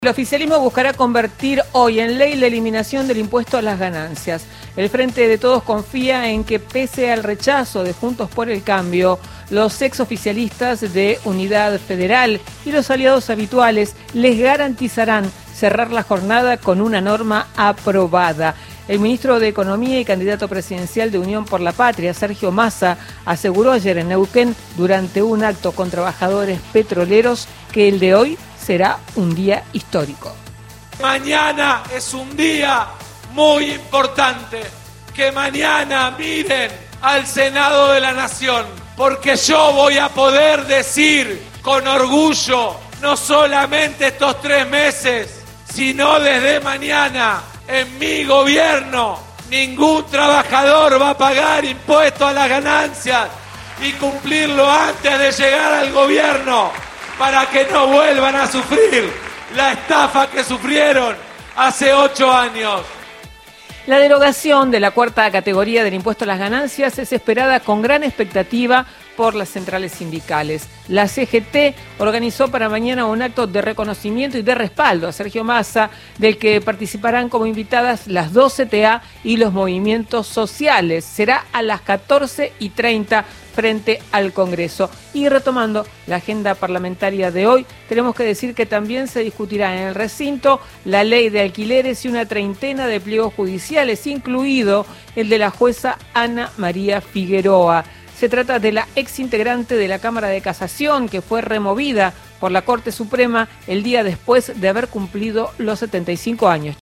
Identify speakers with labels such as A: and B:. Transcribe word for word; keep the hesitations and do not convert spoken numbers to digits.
A: El oficialismo buscará convertir hoy en ley la eliminación del impuesto a las ganancias. El Frente de Todos confía en que, pese al rechazo de Juntos por el Cambio, los exoficialistas de Unidad Federal y los aliados habituales les garantizarán cerrar la jornada con una norma aprobada. El ministro de Economía y candidato presidencial de Unión por la Patria, Sergio Massa, aseguró ayer en Neuquén, durante un acto con trabajadores petroleros, que el de hoy será un día histórico.
B: Mañana es un día muy importante. Que mañana miren al Senado de la Nación, porque yo voy a poder decir con orgullo, no solamente estos tres meses, sino desde mañana, en mi gobierno, ningún trabajador va a pagar impuesto a las ganancias y cumplirlo antes de llegar al gobierno, para que no vuelvan a sufrir la estafa que sufrieron hace ocho años.
A: La derogación de la cuarta categoría del impuesto a las ganancias es esperada con gran expectativa por las centrales sindicales. La C G T organizó para mañana un acto de reconocimiento y de respaldo a Sergio Massa, del que participarán como invitadas las dos C T A y los movimientos sociales. Será a las catorce y treinta frente al Congreso. Y retomando la agenda parlamentaria de hoy, tenemos que decir que también se discutirá en el recinto la ley de alquileres y una treintena de pliegos judiciales, incluido el de la jueza Ana María Figueroa. Se trata de la exintegrante de la Cámara de Casación, que fue removida por la Corte Suprema el día después de haber cumplido los setenta y cinco años.